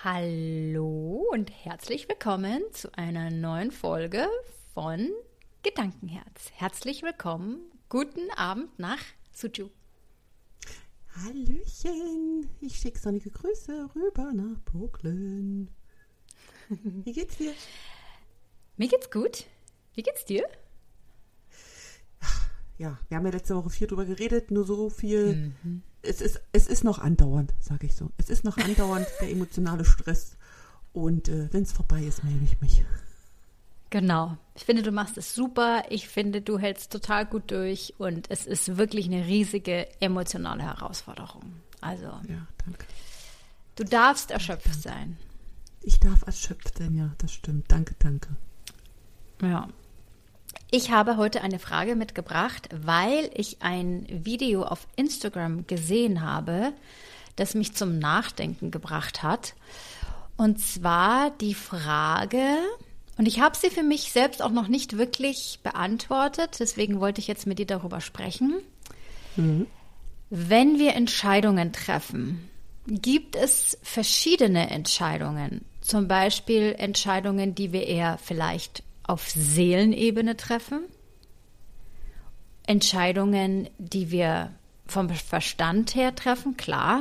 Hallo und herzlich willkommen zu einer neuen Folge von Gedankenherz. Herzlich willkommen, guten Abend nach Suzhou. Hallöchen, ich schicke sonnige Grüße rüber nach Brooklyn. Wie geht's dir? Mir geht's gut. Wie geht's dir? Ja, wir haben ja letzte Woche viel drüber geredet, nur so viel. Es ist noch andauernd, sage ich so. Es ist noch andauernd, der emotionale Stress. Und wenn es vorbei ist, melde ich mich. Genau. Ich finde, du machst es super. Ich finde, du hältst total gut durch. Und es ist wirklich eine riesige emotionale Herausforderung. Also, Ja, danke. du darfst erschöpft sein. Ich darf erschöpft sein, ja, das stimmt. Danke. Ja. Ich habe heute eine Frage mitgebracht, weil ich ein Video auf Instagram gesehen habe, das mich zum Nachdenken gebracht hat. Und zwar die Frage, und ich habe sie für mich selbst auch noch nicht wirklich beantwortet, deswegen wollte ich jetzt mit dir darüber sprechen. Wenn wir Entscheidungen treffen, gibt es verschiedene Entscheidungen, zum Beispiel Entscheidungen, die wir eher vielleicht auf Seelenebene treffen, Entscheidungen, die wir vom Verstand her treffen, klar,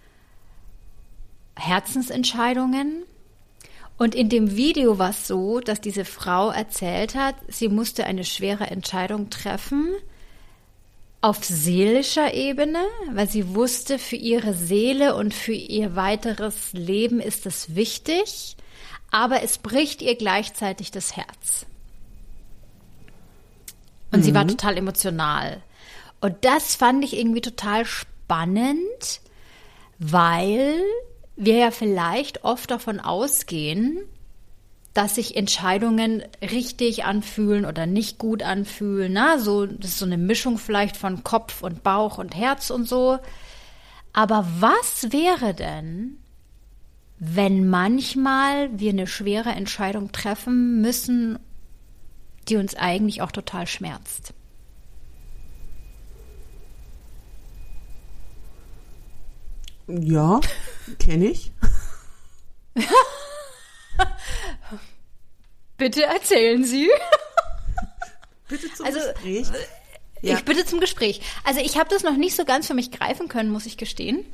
Herzensentscheidungen. Und in dem Video war es so, dass diese Frau erzählt hat, sie musste eine schwere Entscheidung treffen auf seelischer Ebene, weil sie wusste, für ihre Seele und für ihr weiteres Leben ist es wichtig, aber es bricht ihr gleichzeitig das Herz. Und sie war total emotional. Und das fand ich irgendwie total spannend, weil wir ja vielleicht oft davon ausgehen, dass sich Entscheidungen richtig anfühlen oder nicht gut anfühlen. Na, so, das ist so eine Mischung vielleicht von Kopf und Bauch und Herz und so. Aber was wäre denn, wenn manchmal wir eine schwere Entscheidung treffen müssen, die uns eigentlich auch total schmerzt? Ja, kenne ich. Bitte erzählen Sie. Bitte zum Gespräch. Ja. Ich bitte zum Gespräch. Also ich habe das noch nicht so ganz für mich greifen können, muss ich gestehen.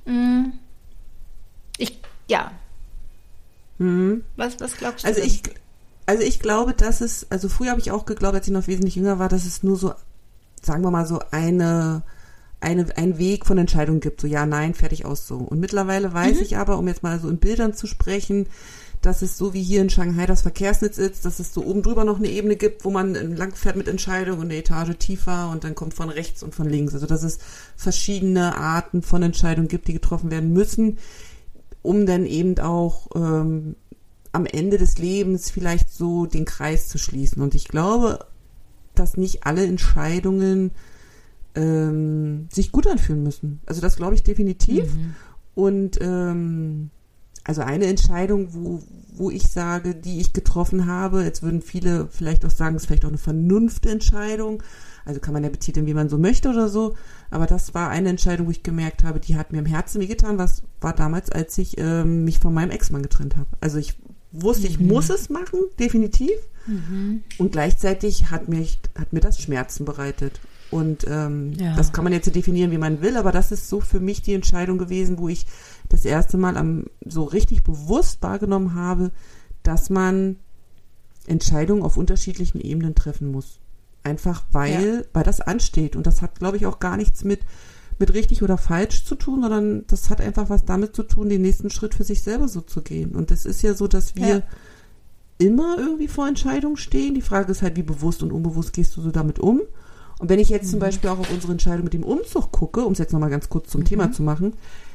Was glaubst du denn? Ich glaube, dass es, also früher habe ich auch geglaubt, als ich noch wesentlich jünger war, dass es nur so, sagen wir mal so ein Weg von Entscheidungen gibt, so ja, nein, fertig, aus, so. Und mittlerweile weiß ich aber, um jetzt mal so in Bildern zu sprechen, dass es so wie hier in Shanghai das Verkehrsnetz ist, dass es so oben drüber noch eine Ebene gibt, wo man lang fährt mit Entscheidungen und eine Etage tiefer und dann kommt von rechts und von links. Also dass es verschiedene Arten von Entscheidungen gibt, die getroffen werden müssen, um dann eben auch am Ende des Lebens vielleicht so den Kreis zu schließen. Und ich glaube, dass nicht alle Entscheidungen sich gut anfühlen müssen. Also das glaube ich definitiv. Und also eine Entscheidung, wo ich sage, die ich getroffen habe, jetzt würden viele vielleicht auch sagen, es ist vielleicht auch eine Vernunftentscheidung. Also kann man ja betiteln, wie man so möchte oder so. Aber das war eine Entscheidung, wo ich gemerkt habe, die hat mir im Herzen wehgetan. Was war damals, als ich mich von meinem Ex-Mann getrennt habe. Also ich wusste, ich muss es machen, definitiv. Und gleichzeitig hat mir das Schmerzen bereitet. Und das kann man jetzt definieren, wie man will, aber das ist so für mich die Entscheidung gewesen, wo ich das erste Mal so richtig bewusst wahrgenommen habe, dass man Entscheidungen auf unterschiedlichen Ebenen treffen muss. Einfach weil das ansteht. Und das hat, glaube ich, auch gar nichts mit richtig oder falsch zu tun, sondern das hat einfach was damit zu tun, den nächsten Schritt für sich selber so zu gehen. Und das ist ja so, dass wir immer irgendwie vor Entscheidungen stehen. Die Frage ist halt, wie bewusst und unbewusst gehst du so damit um? Und wenn ich jetzt zum Beispiel auch auf unsere Entscheidung mit dem Umzug gucke, um es jetzt nochmal ganz kurz zum Thema zu machen,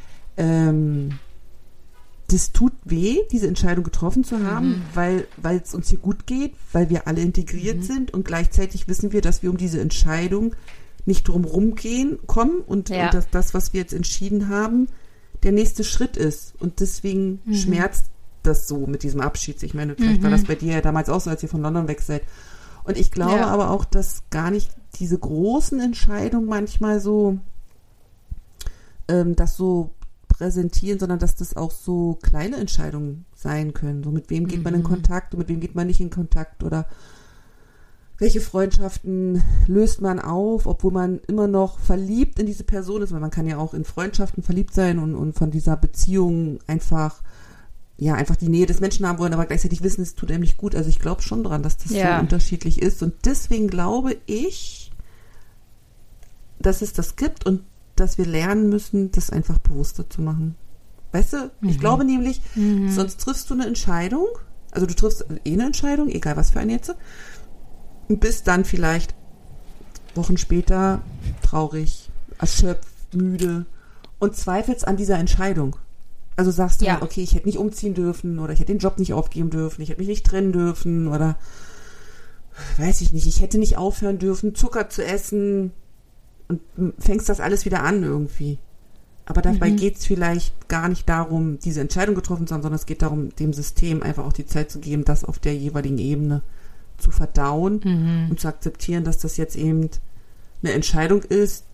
das tut weh, diese Entscheidung getroffen zu haben, weil es uns hier gut geht, weil wir alle integriert sind und gleichzeitig wissen wir, dass wir um diese Entscheidung nicht drumherum kommen und dass das, was wir jetzt entschieden haben, der nächste Schritt ist. Und deswegen schmerzt das so mit diesem Abschied. Ich meine, vielleicht war das bei dir ja damals auch so, als ihr von London weg seid. Und ich glaube aber auch, dass gar nicht diese großen Entscheidungen manchmal so, das so präsentieren, sondern dass das auch so kleine Entscheidungen sein können. So mit wem geht man in Kontakt und mit wem geht man nicht in Kontakt oder welche Freundschaften löst man auf, obwohl man immer noch verliebt in diese Person ist, weil man kann ja auch in Freundschaften verliebt sein und von dieser Beziehung einfach die Nähe des Menschen haben wollen, aber gleichzeitig wissen, es tut einem nicht gut. Also ich glaube schon dran, dass das so unterschiedlich ist und deswegen glaube ich, dass es das gibt und dass wir lernen müssen, das einfach bewusster zu machen. Weißt du, ich glaube nämlich, sonst triffst du eine Entscheidung, also du triffst eine Entscheidung, egal was für eine jetzt, und bist dann vielleicht Wochen später traurig, erschöpft, müde und zweifelst an dieser Entscheidung. Also sagst du, okay, ich hätte nicht umziehen dürfen oder ich hätte den Job nicht aufgeben dürfen, ich hätte mich nicht trennen dürfen oder weiß ich nicht, ich hätte nicht aufhören dürfen, Zucker zu essen und fängst das alles wieder an irgendwie. Aber dabei geht es vielleicht gar nicht darum, diese Entscheidung getroffen zu haben, sondern es geht darum, dem System einfach auch die Zeit zu geben, das auf der jeweiligen Ebene zu verdauen und zu akzeptieren, dass das jetzt eben eine Entscheidung ist,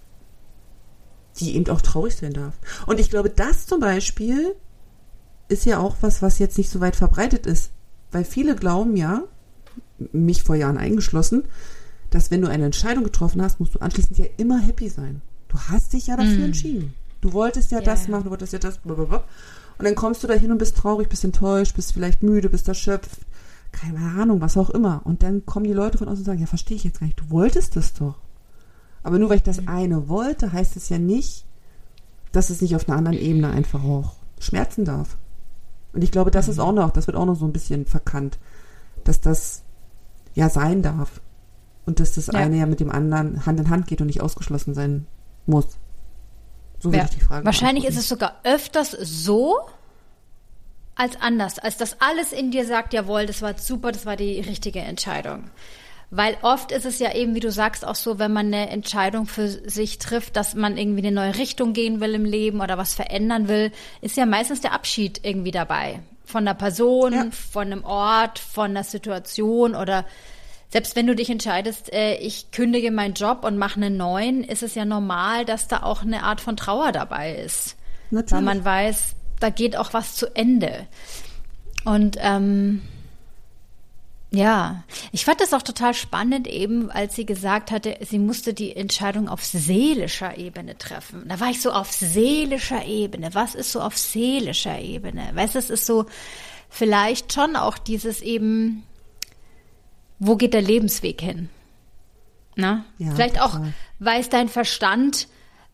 die eben auch traurig sein darf. Und ich glaube, das zum Beispiel ist ja auch was jetzt nicht so weit verbreitet ist. Weil viele glauben ja, mich vor Jahren eingeschlossen, dass wenn du eine Entscheidung getroffen hast, musst du anschließend ja immer happy sein. Du hast dich ja dafür entschieden. Du wolltest ja das machen, du wolltest ja das, blablabla. Und dann kommst du da hin und bist traurig, bist enttäuscht, bist vielleicht müde, bist erschöpft, keine Ahnung, was auch immer. Und dann kommen die Leute von außen und sagen, ja, verstehe ich jetzt gar nicht, du wolltest das doch. Aber nur weil ich das eine wollte, heißt es ja nicht, dass es nicht auf einer anderen Ebene einfach auch schmerzen darf. Und ich glaube, das wird auch noch so ein bisschen verkannt, dass das ja sein darf. Und dass das eine ja mit dem anderen Hand in Hand geht und nicht ausgeschlossen sein muss. So würde ich die Frage wahrscheinlich ist es sogar öfters so, als anders. Als das alles in dir sagt, jawohl, das war super, das war die richtige Entscheidung. Weil oft ist es ja eben, wie du sagst, auch so, wenn man eine Entscheidung für sich trifft, dass man irgendwie eine neue Richtung gehen will im Leben oder was verändern will, ist ja meistens der Abschied irgendwie dabei. Von einer Person, von einem Ort, von einer Situation oder selbst wenn du dich entscheidest, ich kündige meinen Job und mache einen neuen, ist es ja normal, dass da auch eine Art von Trauer dabei ist. Natürlich. Weil man weiß, da geht auch was zu Ende. Und ich fand das auch total spannend eben, als sie gesagt hatte, sie musste die Entscheidung auf seelischer Ebene treffen. Da war ich so auf seelischer Ebene. Was ist so auf seelischer Ebene? Weißt du, es ist so vielleicht schon auch dieses eben, wo geht der Lebensweg hin? Na? Ja, vielleicht auch, weiß dein Verstand,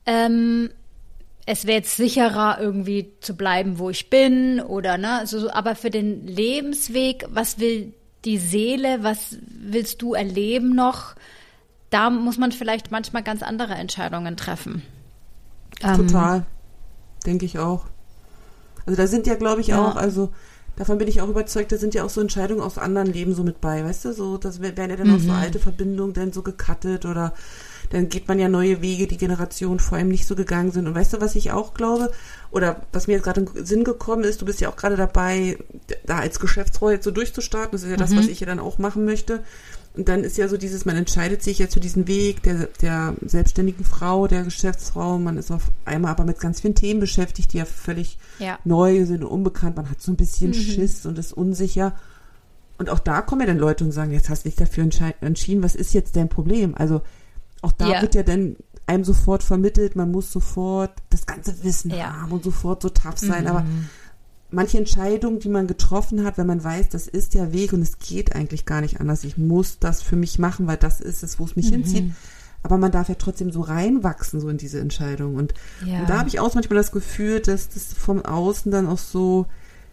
es wäre jetzt sicherer, irgendwie zu bleiben, wo ich bin, oder ne? So, aber für den Lebensweg, was will die Seele, was willst du erleben noch? Da muss man vielleicht manchmal ganz andere Entscheidungen treffen. Total, denke ich auch. Also da sind ja, glaube ich, auch, also davon bin ich auch überzeugt, da sind ja auch so Entscheidungen aus anderen Leben so mit bei, weißt du, so, das werden ja dann auch so alte Verbindungen dann so gecuttet oder dann geht man ja neue Wege, die Generationen vor allem nicht so gegangen sind. Und weißt du, was ich auch glaube, oder was mir jetzt gerade in den Sinn gekommen ist, du bist ja auch gerade dabei, da als Geschäftsfrau jetzt so durchzustarten, das ist ja das, was ich ja dann auch machen möchte. Und dann ist ja so dieses, man entscheidet sich jetzt für diesen Weg der selbstständigen Frau, der Geschäftsfrau, man ist auf einmal aber mit ganz vielen Themen beschäftigt, die ja völlig neu sind und unbekannt, man hat so ein bisschen Schiss und ist unsicher. Und auch da kommen ja dann Leute und sagen, jetzt hast du dich dafür entschieden, was ist jetzt dein Problem? Also auch da wird ja dann einem sofort vermittelt, man muss sofort das ganze Wissen haben und sofort so tough sein. Aber manche Entscheidungen, die man getroffen hat, wenn man weiß, das ist der Weg und es geht eigentlich gar nicht anders, ich muss das für mich machen, weil das ist es, wo es mich hinzieht. Aber man darf ja trotzdem so reinwachsen, so in diese Entscheidung. Und da habe ich auch manchmal das Gefühl, dass das vom Außen dann auch so,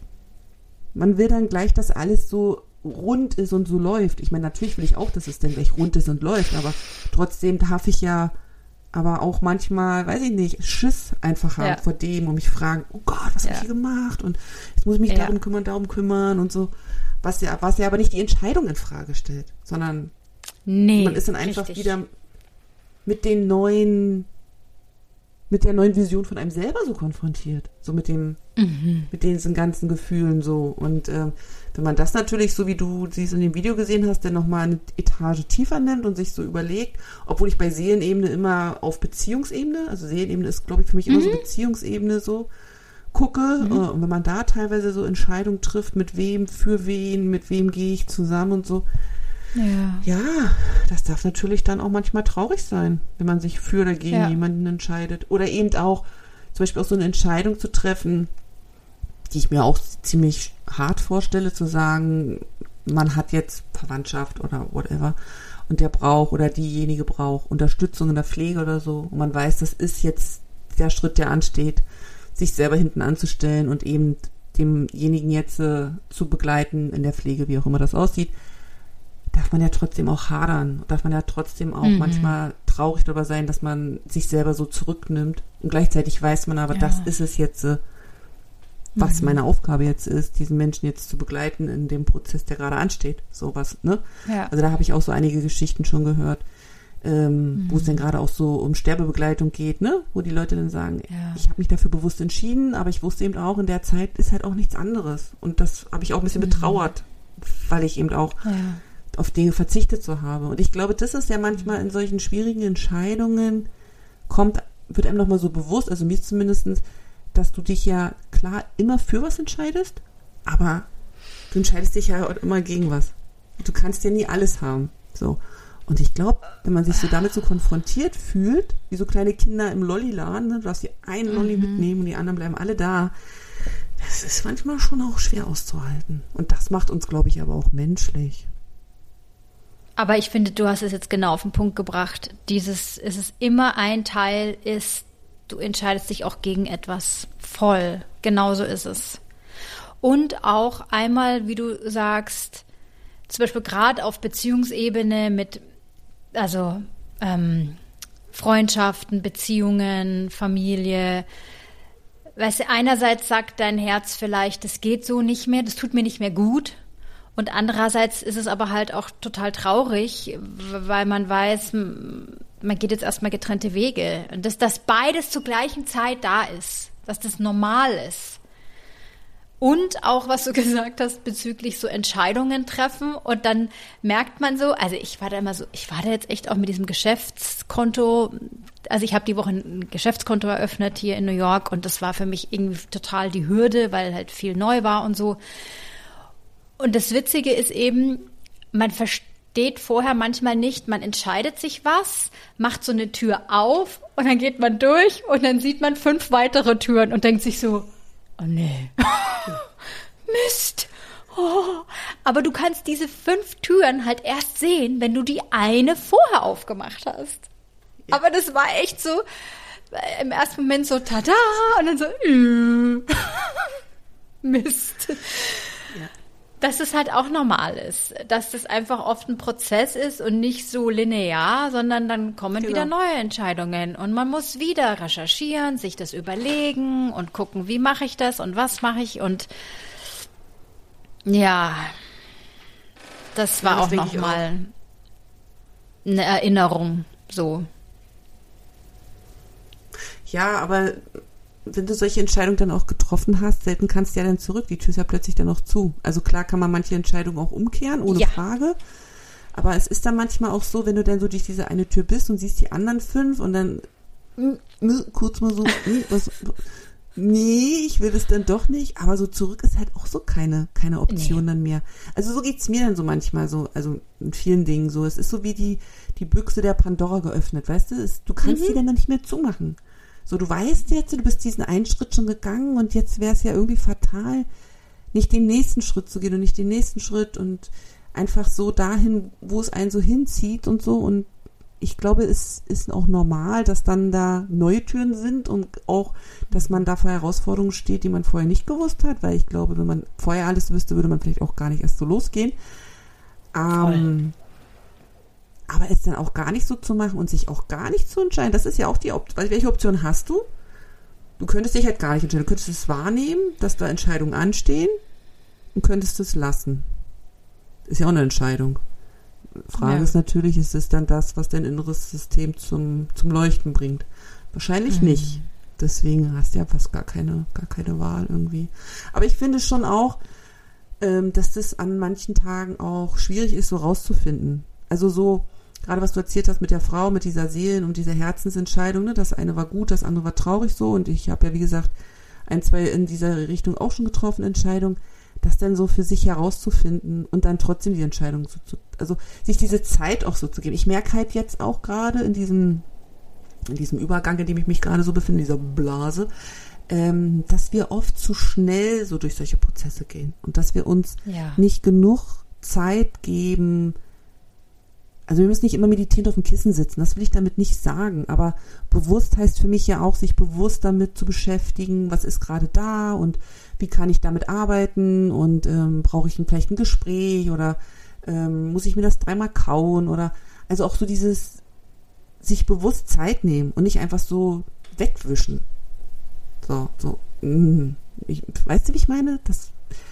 man will dann gleich, dass alles so rund ist und so läuft. Ich meine, natürlich will ich auch, dass es dann gleich rund ist und läuft, aber trotzdem darf ich ja aber auch manchmal, weiß ich nicht, Schiss einfach haben vor dem und mich fragen, oh Gott, was habe ich hier gemacht? Und jetzt muss ich mich darum kümmern und so. Was ja aber nicht die Entscheidung in Frage stellt, sondern man ist dann einfach wieder mit der neuen Vision von einem selber so konfrontiert. So mit diesen ganzen Gefühlen so. Und wenn man das natürlich, so wie du es in dem Video gesehen hast, dann nochmal eine Etage tiefer nimmt und sich so überlegt, obwohl ich bei Seelenebene immer auf Beziehungsebene, also Seelenebene ist, glaube ich, für mich immer so Beziehungsebene so, gucke, und wenn man da teilweise so Entscheidungen trifft, mit wem, für wen, mit wem gehe ich zusammen und so. Ja, das darf natürlich dann auch manchmal traurig sein, wenn man sich für oder gegen jemanden entscheidet. Oder eben auch, zum Beispiel auch so eine Entscheidung zu treffen, die ich mir auch ziemlich hart vorstelle, zu sagen, man hat jetzt Verwandtschaft oder whatever und der braucht oder diejenige braucht Unterstützung in der Pflege oder so und man weiß, das ist jetzt der Schritt, der ansteht, sich selber hinten anzustellen und eben demjenigen jetzt zu begleiten in der Pflege, wie auch immer das aussieht, darf man ja trotzdem auch hadern, darf man ja trotzdem auch manchmal traurig darüber sein, dass man sich selber so zurücknimmt und gleichzeitig weiß man aber, das ist es jetzt, was meine Aufgabe jetzt ist, diesen Menschen jetzt zu begleiten in dem Prozess, der gerade ansteht. Sowas, ne? Ja. Also da habe ich auch so einige Geschichten schon gehört, wo es dann gerade auch so um Sterbebegleitung geht, ne? Wo die Leute dann sagen, ich habe mich dafür bewusst entschieden, aber ich wusste eben auch, in der Zeit ist halt auch nichts anderes. Und das habe ich auch ein bisschen betrauert, weil ich eben auch auf Dinge verzichtet so habe. Und ich glaube, das ist ja manchmal in solchen schwierigen Entscheidungen wird einem nochmal so bewusst, also mir zumindestens, dass du dich ja klar immer für was entscheidest, aber du entscheidest dich ja auch immer gegen was. Du kannst ja nie alles haben. So. Und ich glaube, wenn man sich so damit so konfrontiert fühlt, wie so kleine Kinder im Lolliladen, ne, du darfst dir einen Lolli mitnehmen und die anderen bleiben alle da, das ist manchmal schon auch schwer auszuhalten. Und das macht uns, glaube ich, aber auch menschlich. Aber ich finde, du hast es jetzt genau auf den Punkt gebracht. Es ist immer ein Teil ist, du entscheidest dich auch gegen etwas voll. Genauso ist es. Und auch einmal, wie du sagst, zum Beispiel gerade auf Beziehungsebene mit, Freundschaften, Beziehungen, Familie. Weißt du, einerseits sagt dein Herz vielleicht, das geht so nicht mehr, das tut mir nicht mehr gut. Und andererseits ist es aber halt auch total traurig, weil man weiß, man geht jetzt erstmal getrennte Wege. Und dass beides zur gleichen Zeit da ist, dass das normal ist. Und auch, was du gesagt hast, bezüglich so Entscheidungen treffen. Und dann merkt man so, also ich war da jetzt echt auch mit diesem Geschäftskonto, also ich habe die Woche ein Geschäftskonto eröffnet hier in New York und das war für mich irgendwie total die Hürde, weil halt viel neu war und so. Und das Witzige ist eben, man versteht vorher manchmal nicht, man entscheidet sich was, macht so eine Tür auf und dann geht man durch und dann sieht man 5 weitere Türen und denkt sich so, oh nee, Mist. Oh. Aber du kannst diese 5 Türen halt erst sehen, wenn du die eine vorher aufgemacht hast. Ja. Aber das war echt so, im ersten Moment so tada und dann so, Mist. Ja. Dass es halt auch normal ist, dass das einfach oft ein Prozess ist und nicht so linear, sondern dann kommen wieder neue Entscheidungen und man muss wieder recherchieren, sich das überlegen und gucken, wie mache ich das und was mache ich und ja, das war auch nochmal eine Erinnerung, so. Ja, aber wenn du solche Entscheidungen dann auch getroffen hast, selten kannst du ja dann zurück. Die Tür ist ja plötzlich dann auch zu. Also klar kann man manche Entscheidungen auch umkehren, ohne Frage. Aber es ist dann manchmal auch so, wenn du dann so durch diese eine Tür bist und siehst die anderen 5 und dann kurz mal so, ich will das dann doch nicht. Aber so zurück ist halt auch so keine Option dann mehr. Also so geht's mir dann so manchmal so, also in vielen Dingen so. Es ist so wie die Büchse der Pandora geöffnet, weißt du? Du kannst die dann nicht mehr zumachen. So, du weißt jetzt, du bist diesen einen Schritt schon gegangen und jetzt wäre es ja irgendwie fatal, nicht den nächsten Schritt zu gehen und nicht den nächsten Schritt und einfach so dahin, wo es einen so hinzieht und so. Und ich glaube, es ist auch normal, dass dann da neue Türen sind und auch, dass man da vor Herausforderungen steht, die man vorher nicht gewusst hat, weil ich glaube, wenn man vorher alles wüsste, würde man vielleicht auch gar nicht erst so losgehen. Aber es dann auch gar nicht so zu machen und sich auch gar nicht zu entscheiden, das ist ja auch die Option. Welche Option hast du? Du könntest dich halt gar nicht entscheiden. Du könntest es wahrnehmen, dass da Entscheidungen anstehen und könntest es lassen. Ist ja auch eine Entscheidung. Frage ist natürlich, ist es dann das, was dein inneres System zum Leuchten bringt? Wahrscheinlich nicht. Deswegen hast du ja fast gar keine Wahl irgendwie. Aber ich finde schon auch, dass das an manchen Tagen auch schwierig ist, so rauszufinden. Also so, gerade was du erzählt hast mit der Frau, mit dieser Seelen- und dieser Herzensentscheidung, ne? Das eine war gut, das andere war traurig so. Und ich habe ja, wie gesagt, zwei in dieser Richtung auch schon getroffen Entscheidungen, das dann so für sich herauszufinden und dann trotzdem die Entscheidung also sich diese Zeit auch so zu geben. Ich merke halt jetzt auch gerade in diesem Übergang, in dem ich mich gerade so befinde, in dieser Blase, dass wir oft zu schnell so durch solche Prozesse gehen und dass wir uns nicht genug Zeit geben. Also wir müssen nicht immer meditierend auf dem Kissen sitzen, das will ich damit nicht sagen, aber bewusst heißt für mich ja auch, sich bewusst damit zu beschäftigen, was ist gerade da und wie kann ich damit arbeiten und brauche ich vielleicht ein Gespräch oder muss ich mir das 3-mal kauen oder also auch so dieses sich bewusst Zeit nehmen und nicht einfach so wegwischen. Weißt du, wie ich meine? Das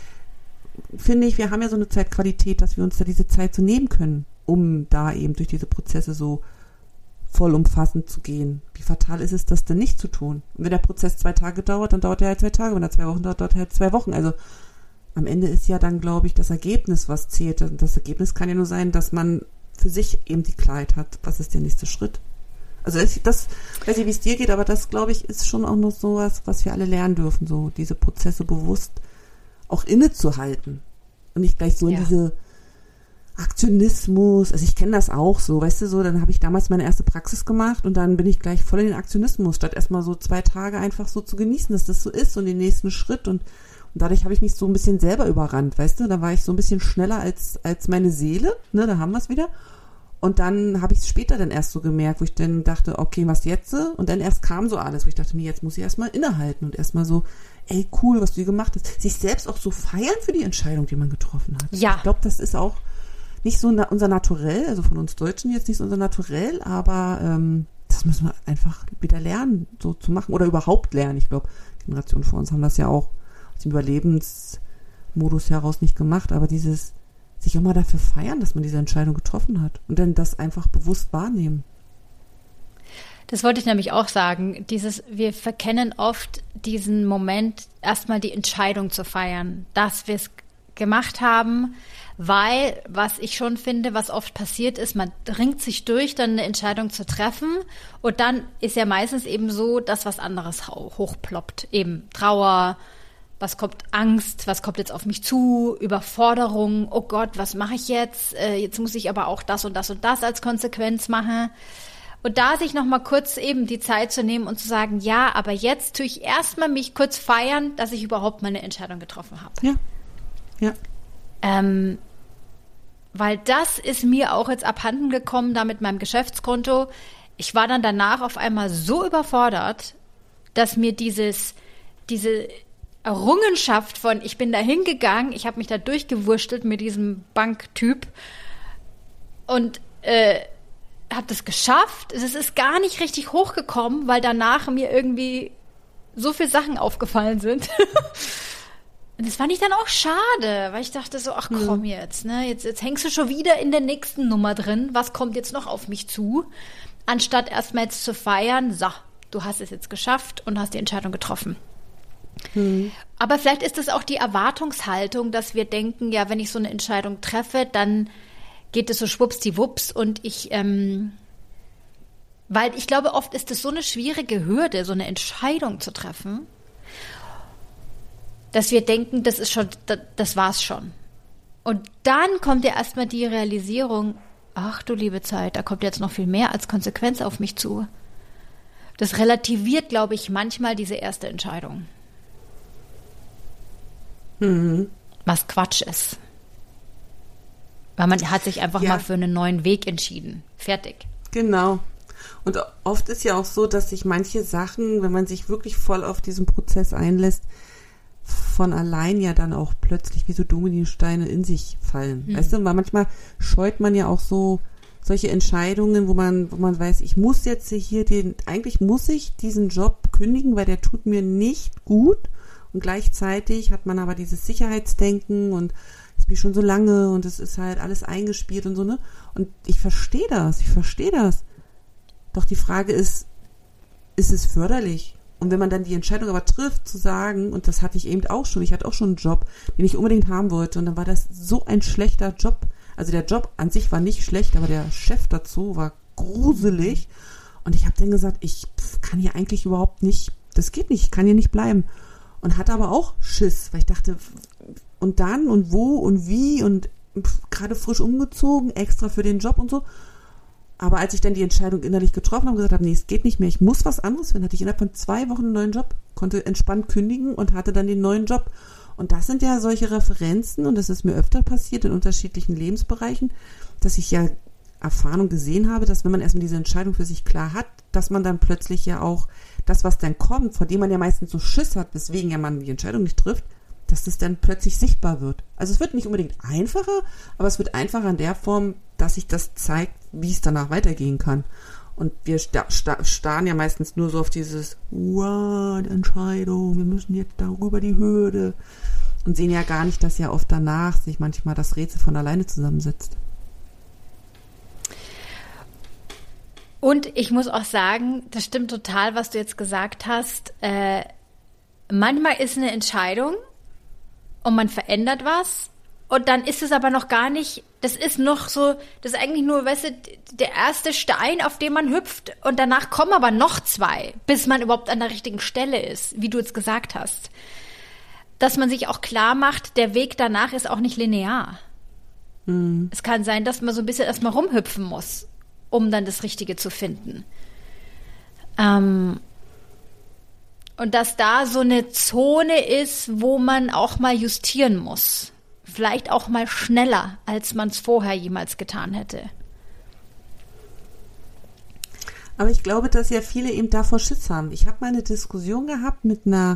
finde ich, wir haben ja so eine Zeitqualität, dass wir uns da diese Zeit so nehmen können, um da eben durch diese Prozesse so vollumfassend zu gehen. Wie fatal ist es, das denn nicht zu tun? Und wenn der Prozess 2 Tage dauert, dann dauert er halt 2 Tage. Wenn er 2 Wochen dauert, dauert er halt 2 Wochen. Also am Ende ist ja dann, glaube ich, das Ergebnis, was zählt. Und das Ergebnis kann ja nur sein, dass man für sich eben die Klarheit hat. Was ist der nächste Schritt? Also das weiß ich, wie es dir geht, aber das, glaube ich, ist schon auch noch sowas, was wir alle lernen dürfen, so diese Prozesse bewusst auch innezuhalten und nicht gleich so in diese Aktionismus, also ich kenne das auch so, weißt du, so, dann habe ich damals meine erste Praxis gemacht und dann bin ich gleich voll in den Aktionismus, statt erstmal so 2 Tage einfach so zu genießen, dass das so ist und den nächsten Schritt und dadurch habe ich mich so ein bisschen selber überrannt, weißt du, da war ich so ein bisschen schneller als meine Seele, ne, da haben wir es wieder. Und dann habe ich es später dann erst so gemerkt, wo ich dann dachte, okay, was jetzt? Und dann erst kam so alles, wo ich dachte, nee, jetzt muss ich erstmal innehalten und erstmal so, ey, cool, was du hier gemacht hast. Sich selbst auch so feiern für die Entscheidung, die man getroffen hat. Ja. Ich glaube, das ist auch nicht so unser Naturell, also von uns Deutschen jetzt nicht so unser Naturell, aber das müssen wir einfach wieder lernen, so zu machen oder überhaupt lernen. Ich glaube, Generationen vor uns haben das ja auch aus dem Überlebensmodus heraus nicht gemacht, aber dieses sich auch mal dafür feiern, dass man diese Entscheidung getroffen hat und dann das einfach bewusst wahrnehmen. Das wollte ich nämlich auch sagen. Wir verkennen oft diesen Moment, erstmal die Entscheidung zu feiern, dass wir es gemacht haben, weil, was ich schon finde, was oft passiert ist, man ringt sich durch, dann eine Entscheidung zu treffen und dann ist ja meistens eben so, dass was anderes hochploppt. Eben Trauer, was kommt, Angst, was kommt jetzt auf mich zu, Überforderung, oh Gott, was mache ich jetzt? Jetzt muss ich aber auch das und das und das als Konsequenz machen. Und da sich nochmal kurz eben die Zeit zu nehmen und zu sagen, ja, aber jetzt tue ich erstmal mich kurz feiern, dass ich überhaupt meine Entscheidung getroffen habe. Ja. Weil das ist mir auch jetzt abhanden gekommen, da mit meinem Geschäftskonto. Ich war dann danach auf einmal so überfordert, dass mir diese Errungenschaft von, ich bin da hingegangen, ich habe mich da durchgewurstelt mit diesem Banktyp und habe das geschafft. Es ist gar nicht richtig hochgekommen, weil danach mir irgendwie so viele Sachen aufgefallen sind. Und das fand ich dann auch schade, weil ich dachte so, ach komm jetzt, ne? Jetzt hängst du schon wieder in der nächsten Nummer drin. Was kommt jetzt noch auf mich zu? Anstatt erstmal jetzt zu feiern, so, du hast es jetzt geschafft und hast die Entscheidung getroffen. Aber vielleicht ist es auch die Erwartungshaltung, dass wir denken, ja, wenn ich so eine Entscheidung treffe, dann geht es so schwuppsdiwupps und weil ich glaube, oft ist es so eine schwierige Hürde, so eine Entscheidung zu treffen, dass wir denken, das war's schon. Und dann kommt ja erstmal die Realisierung, ach du liebe Zeit, da kommt jetzt noch viel mehr als Konsequenz auf mich zu. Das relativiert, glaube ich, manchmal diese erste Entscheidung. Was Quatsch ist. Weil man hat sich einfach mal für einen neuen Weg entschieden. Fertig. Genau. Und oft ist ja auch so, dass sich manche Sachen, wenn man sich wirklich voll auf diesen Prozess einlässt, von allein ja dann auch plötzlich wie so Dominosteine in sich fallen. Weißt du, weil manchmal scheut man ja auch so solche Entscheidungen, wo man weiß, ich muss jetzt eigentlich muss ich diesen Job kündigen, weil der tut mir nicht gut. Und gleichzeitig hat man aber dieses Sicherheitsdenken und es bin schon so lange und es ist halt alles eingespielt und so, ne? Und ich verstehe das. Doch die Frage ist es förderlich? Und wenn man dann die Entscheidung aber trifft, zu sagen, und das hatte ich eben auch schon, ich hatte auch schon einen Job, den ich unbedingt haben wollte und dann war das so ein schlechter Job. Also der Job an sich war nicht schlecht, aber der Chef dazu war gruselig. Und ich habe dann gesagt, ich kann hier eigentlich überhaupt nicht, das geht nicht, ich kann hier nicht bleiben. und hatte aber auch Schiss, weil ich dachte, und dann und wo und wie und gerade frisch umgezogen, extra für den Job und so. Aber als ich dann die Entscheidung innerlich getroffen habe und gesagt habe, nee, es geht nicht mehr, ich muss was anderes finden, hatte ich innerhalb von 2 Wochen einen neuen Job, konnte entspannt kündigen und hatte dann den neuen Job. Und das sind ja solche Referenzen, und das ist mir öfter passiert in unterschiedlichen Lebensbereichen, dass ich ja erfahren und gesehen habe, dass wenn man erstmal diese Entscheidung für sich klar hat, dass man dann plötzlich ja auch das, was dann kommt, vor dem man ja meistens so Schiss hat, weswegen ja man die Entscheidung nicht trifft, dass das dann plötzlich sichtbar wird. Also es wird nicht unbedingt einfacher, aber es wird einfacher in der Form, dass sich das zeigt, wie es danach weitergehen kann. Und wir starren ja meistens nur so auf dieses Entscheidung, wir müssen jetzt darüber die Hürde und sehen ja gar nicht, dass ja oft danach sich manchmal das Rätsel von alleine zusammensetzt. Und ich muss auch sagen, das stimmt total, was du jetzt gesagt hast. Manchmal ist eine Entscheidung und man verändert was und dann ist es aber noch gar nicht, das ist noch so, das ist eigentlich nur, weißt du, der erste Stein, auf den man hüpft und danach kommen aber noch 2, bis man überhaupt an der richtigen Stelle ist, wie du jetzt gesagt hast. Dass man sich auch klar macht, der Weg danach ist auch nicht linear. Mhm. Es kann sein, dass man so ein bisschen erstmal rumhüpfen muss, um dann das Richtige zu finden. Und dass da so eine Zone ist, wo man auch mal justieren muss. Vielleicht auch mal schneller, als man es vorher jemals getan hätte. Aber ich glaube, dass ja viele eben davor Schiss haben. Ich habe mal eine Diskussion gehabt mit einer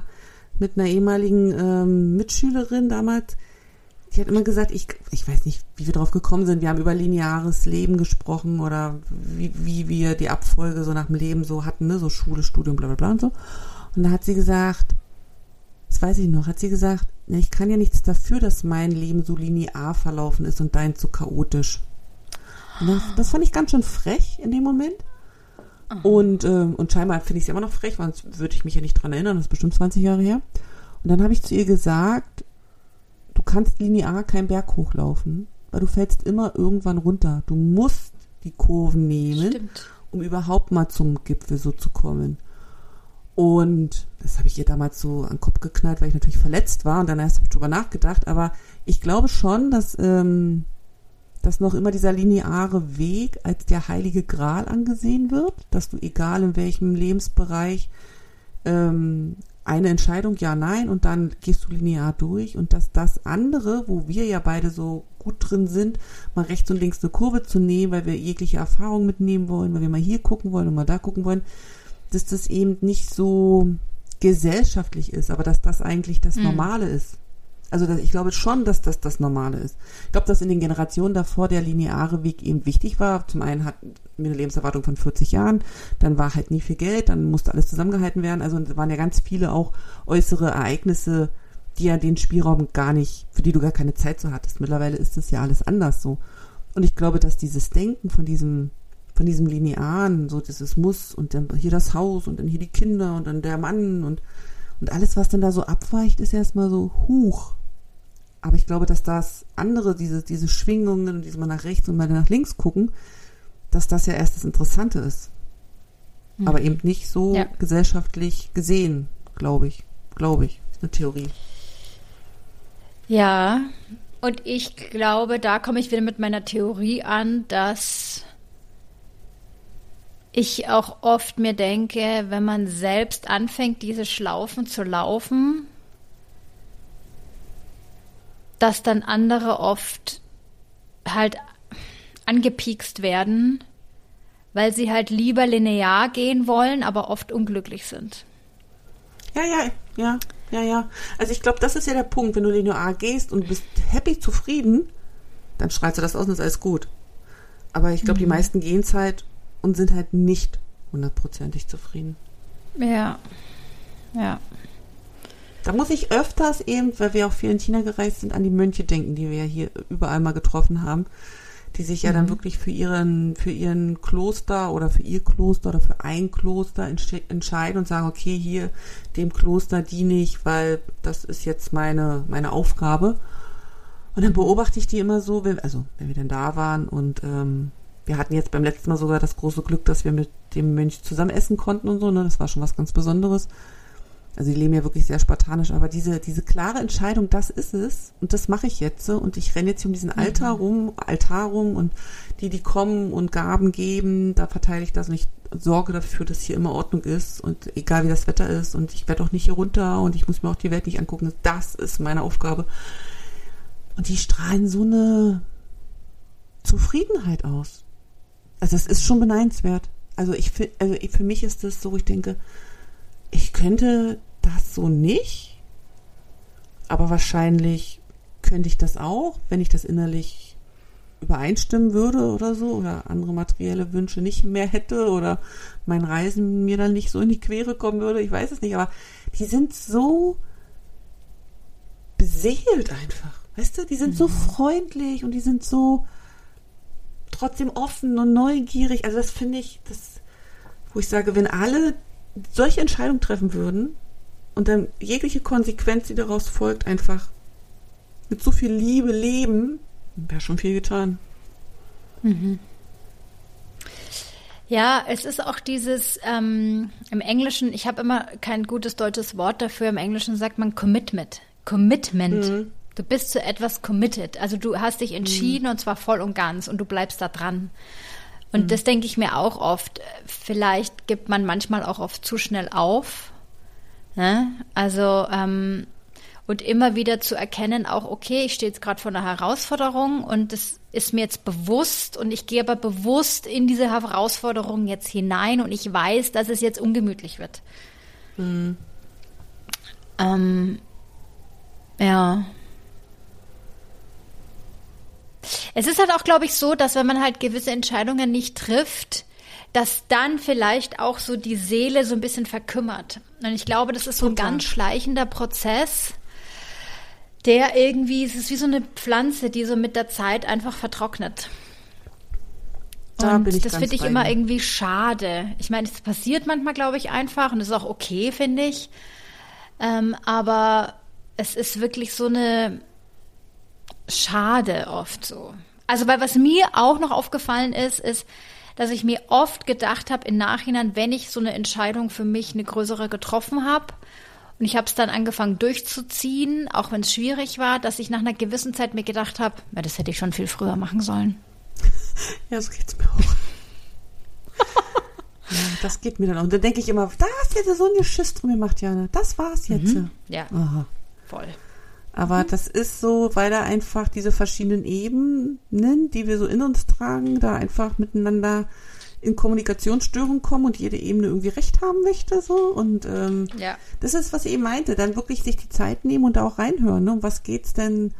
ehemaligen Mitschülerin damals. Die hat immer gesagt, ich weiß nicht, wie wir drauf gekommen sind. Wir haben über lineares Leben gesprochen oder wie wir die Abfolge so nach dem Leben so hatten, ne? So Schule, Studium, bla bla bla und so. Und da hat sie gesagt, das weiß ich noch, ich kann ja nichts dafür, dass mein Leben so linear verlaufen ist und dein so chaotisch. Und das fand ich ganz schön frech in dem Moment. Und scheinbar finde ich es immer noch frech, weil sonst würde ich mich ja nicht dran erinnern, das ist bestimmt 20 Jahre her. Und dann habe ich zu ihr gesagt, du kannst linear keinen Berg hochlaufen, weil du fällst immer irgendwann runter. Du musst die Kurven nehmen, um überhaupt mal zum Gipfel so zu kommen. Und das habe ich ihr damals so an den Kopf geknallt, weil ich natürlich verletzt war und dann erst habe ich drüber nachgedacht. Aber ich glaube schon, dass noch immer dieser lineare Weg als der heilige Gral angesehen wird, dass du egal in welchem Lebensbereich eine Entscheidung, ja, nein, und dann gehst du linear durch und dass das andere, wo wir ja beide so gut drin sind, mal rechts und links eine Kurve zu nehmen, weil wir jegliche Erfahrung mitnehmen wollen, weil wir mal hier gucken wollen und mal da gucken wollen, dass das eben nicht so gesellschaftlich ist, aber dass das eigentlich das Normale ist. Also ich glaube schon, dass das Normale ist. Ich glaube, dass in den Generationen davor der lineare Weg eben wichtig war. Zum einen hatten wir eine Lebenserwartung von 40 Jahren, dann war halt nie viel Geld, dann musste alles zusammengehalten werden. Also es waren ja ganz viele auch äußere Ereignisse, die ja den Spielraum gar nicht, für die du gar keine Zeit so hattest. Mittlerweile ist das ja alles anders so. Und ich glaube, dass dieses Denken von diesem Linearen, so dieses Muss und dann hier das Haus und dann hier die Kinder und dann der Mann und alles, was dann da so abweicht, ist erstmal so, huch. Aber ich glaube, dass das andere, diese Schwingungen, diese mal nach rechts und mal nach links gucken, dass das ja erst das Interessante ist. Mhm. Aber eben nicht so gesellschaftlich gesehen, glaube ich. Ist eine Theorie. Ja, und ich glaube, da komme ich wieder mit meiner Theorie an, dass ich auch oft mir denke, wenn man selbst anfängt, diese Schlaufen zu laufen, dass dann andere oft halt angepiekst werden, weil sie halt lieber linear gehen wollen, aber oft unglücklich sind. Ja. Also ich glaube, das ist ja der Punkt, wenn du linear gehst und bist happy, zufrieden, dann strahlst du das aus und ist alles gut. Aber ich glaube, die meisten gehen es halt und sind halt nicht 100%ig zufrieden. Ja. Da muss ich öfters eben, weil wir auch viel in China gereist sind, an die Mönche denken, die wir ja hier überall mal getroffen haben, die sich ja dann wirklich für ihren Kloster oder für ihr Kloster oder für ein Kloster entscheiden und sagen, okay, hier dem Kloster diene ich, weil das ist jetzt meine Aufgabe. Und dann beobachte ich die immer so, wenn wir dann da waren und wir hatten jetzt beim letzten Mal sogar das große Glück, dass wir mit dem Mönch zusammen essen konnten und so, ne? Das war schon was ganz Besonderes. Also die leben ja wirklich sehr spartanisch, aber diese klare Entscheidung, das ist es und das mache ich jetzt und ich renne jetzt hier um diesen Altar rum und die kommen und Gaben geben, da verteile ich das und ich sorge dafür, dass hier immer Ordnung ist und egal wie das Wetter ist und ich werde auch nicht hier runter und ich muss mir auch die Welt nicht angucken, das ist meine Aufgabe. Und die strahlen so eine Zufriedenheit aus. Also das ist schon beneidenswert. Also für mich ist das so, ich denke, ich könnte das so nicht, aber wahrscheinlich könnte ich das auch, wenn ich das innerlich übereinstimmen würde oder so oder andere materielle Wünsche nicht mehr hätte oder mein Reisen mir dann nicht so in die Quere kommen würde, ich weiß es nicht, aber die sind so beseelt einfach, weißt du, die sind so freundlich und die sind so trotzdem offen und neugierig, also das finde ich, wo ich sage, wenn alle solche Entscheidungen treffen würden und dann jegliche Konsequenz, die daraus folgt, einfach mit so viel Liebe leben, wäre schon viel getan. Mhm. Ja, es ist auch dieses im Englischen, ich habe immer kein gutes deutsches Wort dafür, im Englischen sagt man Commitment. Du bist zu etwas committed, also du hast dich entschieden und zwar voll und ganz und du bleibst da dran. Und das denke ich mir auch oft. Vielleicht gibt man manchmal auch oft zu schnell auf. Ne? Also, und immer wieder zu erkennen, auch, okay, ich stehe jetzt gerade vor einer Herausforderung und das ist mir jetzt bewusst und ich gehe aber bewusst in diese Herausforderung jetzt hinein und ich weiß, dass es jetzt ungemütlich wird. Ja. Es ist halt auch, glaube ich, so, dass wenn man halt gewisse Entscheidungen nicht trifft, dass dann vielleicht auch so die Seele so ein bisschen verkümmert. Und ich glaube, das ist so ein ganz schleichender Prozess, der irgendwie, es ist wie so eine Pflanze, die so mit der Zeit einfach vertrocknet. Und das finde ich immer irgendwie schade. Ich meine, es passiert manchmal, glaube ich, einfach und das ist auch okay, finde ich. Aber es ist wirklich so eine schade oft so. Also, weil was mir auch noch aufgefallen ist, dass ich mir oft gedacht habe im Nachhinein, wenn ich so eine Entscheidung für mich eine größere getroffen habe und ich habe es dann angefangen durchzuziehen, auch wenn es schwierig war, dass ich nach einer gewissen Zeit mir gedacht habe, ja, das hätte ich schon viel früher machen sollen. Ja, so geht's mir auch. Ja, das geht mir dann auch. Und dann denke ich immer, da hast du jetzt so ein Geschiss drum gemacht, Jana. Das war's jetzt. Ja, aha. Voll. Aber das ist so, weil da einfach diese verschiedenen Ebenen, die wir so in uns tragen, da einfach miteinander in Kommunikationsstörungen kommen und jede Ebene irgendwie Recht haben möchte, so. Und das ist, was ich eben meinte, dann wirklich sich die Zeit nehmen und da auch reinhören, ne? Um was geht's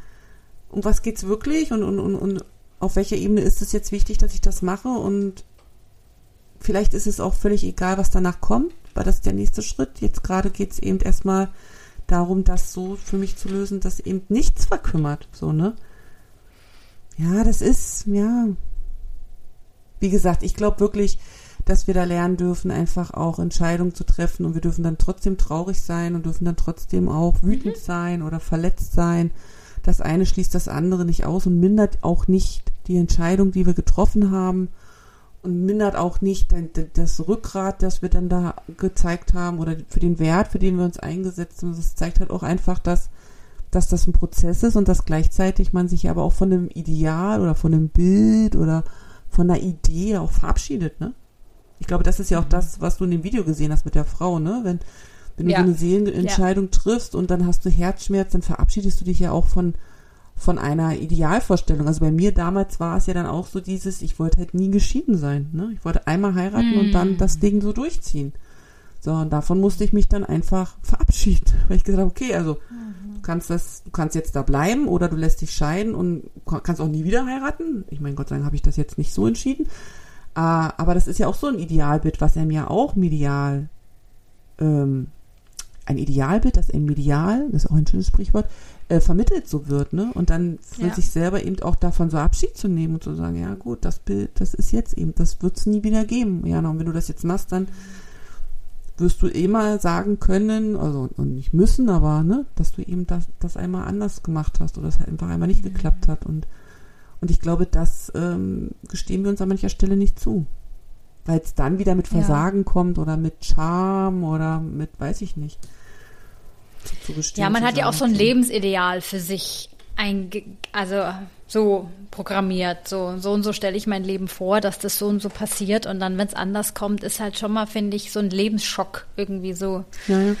wirklich und auf welcher Ebene ist es jetzt wichtig, dass ich das mache und vielleicht ist es auch völlig egal, was danach kommt, weil das ist der nächste Schritt. Jetzt gerade geht's eben erstmal darum, das so für mich zu lösen, dass eben nichts verkümmert, so, ne? Ja, das ist, ja, wie gesagt, ich glaube wirklich, dass wir da lernen dürfen, einfach auch Entscheidungen zu treffen und wir dürfen dann trotzdem traurig sein und dürfen dann trotzdem auch wütend sein oder verletzt sein. Das eine schließt das andere nicht aus und mindert auch nicht die Entscheidung, die wir getroffen haben und mindert auch nicht das Rückgrat, das wir dann da gezeigt haben oder für den Wert, für den wir uns eingesetzt haben. Das zeigt halt auch einfach, dass das ein Prozess ist und dass gleichzeitig man sich aber auch von einem Ideal oder von einem Bild oder von einer Idee auch verabschiedet, ne? Ich glaube, das ist ja auch das, was du in dem Video gesehen hast mit der Frau, ne? Wenn du so eine Seelenentscheidung triffst und dann hast du Herzschmerz, dann verabschiedest du dich ja auch von einer Idealvorstellung. Also bei mir damals war es ja dann auch so dieses, ich wollte halt nie geschieden sein, ne? Ich wollte einmal heiraten und dann das Ding so durchziehen. So, und davon musste ich mich dann einfach verabschieden, weil ich gesagt habe, okay, also du kannst jetzt da bleiben oder du lässt dich scheiden und kannst auch nie wieder heiraten. Ich meine, Gott sei Dank habe ich das jetzt nicht so entschieden. Aber das ist ja auch so ein Idealbild, was einem ja auch medial, ein Idealbild, das einem medial, das ist auch ein schönes Sprichwort, vermittelt so wird, ne? Und dann für sich selber eben auch davon so Abschied zu nehmen und zu sagen, ja gut, das Bild, das ist jetzt eben, das wird es nie wieder geben. Ja, und wenn du das jetzt machst, dann wirst du immer sagen können, also und nicht müssen, aber ne, dass du eben das einmal anders gemacht hast oder es halt einfach einmal nicht geklappt hat. Und ich glaube, das gestehen wir uns an mancher Stelle nicht zu. Weil es dann wieder mit Versagen kommt oder mit Scham oder mit, weiß ich nicht. zugestehen. Ja, man zu hat ja sagen, auch so ein okay. Lebensideal für sich also so programmiert. So und so stelle ich mein Leben vor, dass das so und so passiert. Und dann, wenn es anders kommt, ist halt schon mal, finde ich, so ein Lebensschock irgendwie so. Ja, ja.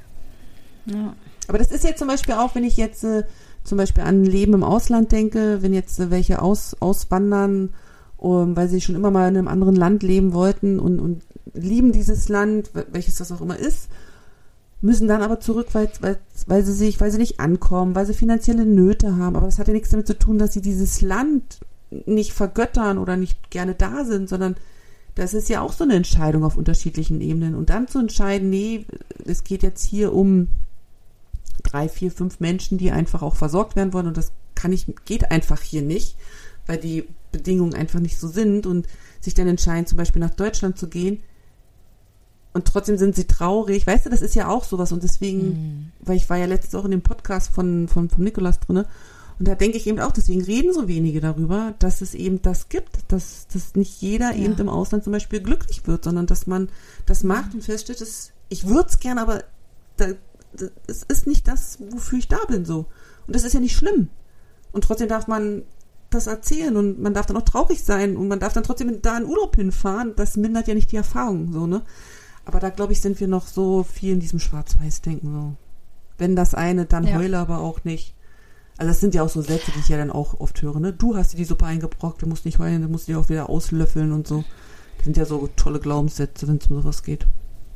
Ja. Aber das ist jetzt zum Beispiel auch, wenn ich jetzt zum Beispiel an ein Leben im Ausland denke, wenn jetzt welche auswandern, weil sie schon immer mal in einem anderen Land leben wollten und lieben dieses Land, welches das auch immer ist, müssen dann aber zurück, weil sie nicht ankommen, weil sie finanzielle Nöte haben. Aber das hat ja nichts damit zu tun, dass sie dieses Land nicht vergöttern oder nicht gerne da sind, sondern das ist ja auch so eine Entscheidung auf unterschiedlichen Ebenen. Und dann zu entscheiden, nee, es geht jetzt hier um 3, 4, 5 Menschen, die einfach auch versorgt werden wollen und das geht einfach hier nicht, weil die Bedingungen einfach nicht so sind und sich dann entscheiden, zum Beispiel nach Deutschland zu gehen und trotzdem sind sie traurig. Weißt du, das ist ja auch sowas und deswegen, weil ich war ja letztens auch in dem Podcast von Nikolas drinne und da denke ich eben auch, deswegen reden so wenige darüber, dass es eben das gibt, dass nicht jeder eben im Ausland zum Beispiel glücklich wird, sondern dass man das macht und feststellt, ich würde es gern, aber es ist nicht das, wofür ich da bin, so. Und das ist ja nicht schlimm. Und trotzdem darf man das erzählen und man darf dann auch traurig sein und man darf dann trotzdem da in Urlaub hinfahren. Das mindert ja nicht die Erfahrung, so, ne? Aber da, glaube ich, sind wir noch so viel in diesem Schwarz-Weiß-Denken, so. Wenn das eine, dann heule aber auch nicht. Also das sind ja auch so Sätze, die ich ja dann auch oft höre, ne? Du hast dir die Suppe eingebrockt, du musst nicht heulen, du musst die auch wieder auslöffeln und so. Das sind ja so tolle Glaubenssätze, wenn es um sowas geht.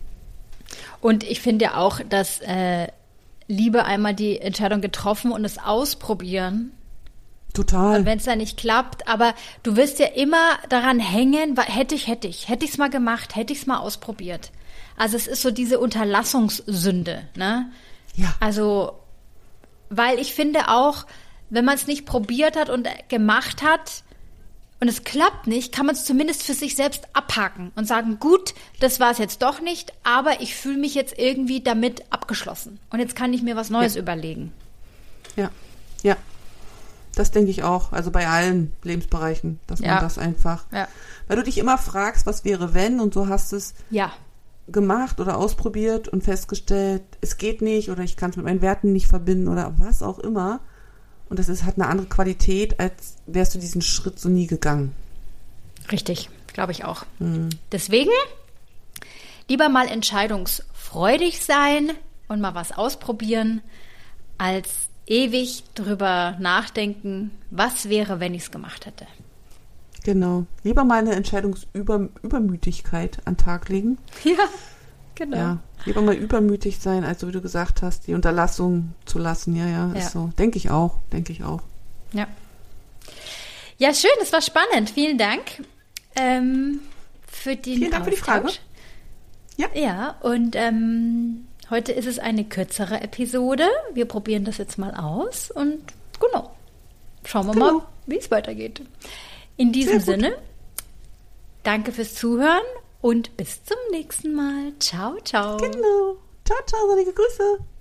Und ich finde ja auch, dass Liebe einmal die Entscheidung getroffen und es ausprobieren. Total. Und wenn es dann nicht klappt, aber du wirst ja immer daran hängen, hätte ich es mal gemacht, hätte ich es mal ausprobiert. Also es ist so diese Unterlassungssünde, ne? Ja. Also, weil ich finde auch, wenn man es nicht probiert hat und gemacht hat, und es klappt nicht, kann man es zumindest für sich selbst abhaken und sagen, gut, das war es jetzt doch nicht, aber ich fühle mich jetzt irgendwie damit abgeschlossen. Und jetzt kann ich mir was Neues überlegen. Ja. Das denke ich auch. Also bei allen Lebensbereichen, dass man das einfach, weil du dich immer fragst, was wäre wenn und so hast es gemacht oder ausprobiert und festgestellt, es geht nicht oder ich kann es mit meinen Werten nicht verbinden oder was auch immer. Und das hat eine andere Qualität, als wärst du diesen Schritt so nie gegangen. Richtig, glaube ich auch. Deswegen lieber mal entscheidungsfreudig sein und mal was ausprobieren, als ewig drüber nachdenken, was wäre, wenn ich es gemacht hätte. Genau. Lieber mal eine Entscheidungsübermütigkeit an den Tag legen. Ja, genau. Ja, lieber mal übermütig sein, als so wie du gesagt hast, die Unterlassung zu lassen. Ja, ist so. Denke ich auch. Ja. Ja, schön, das war spannend. Vielen Dank für den Vielen Dank für die Frage. Ja, und heute ist es eine kürzere Episode. Wir probieren das jetzt mal aus und genau, schauen wir mal, wie es weitergeht. In diesem Sinne, danke fürs Zuhören und bis zum nächsten Mal. Ciao, ciao. Genau. Ciao, ciao, sonnige Grüße.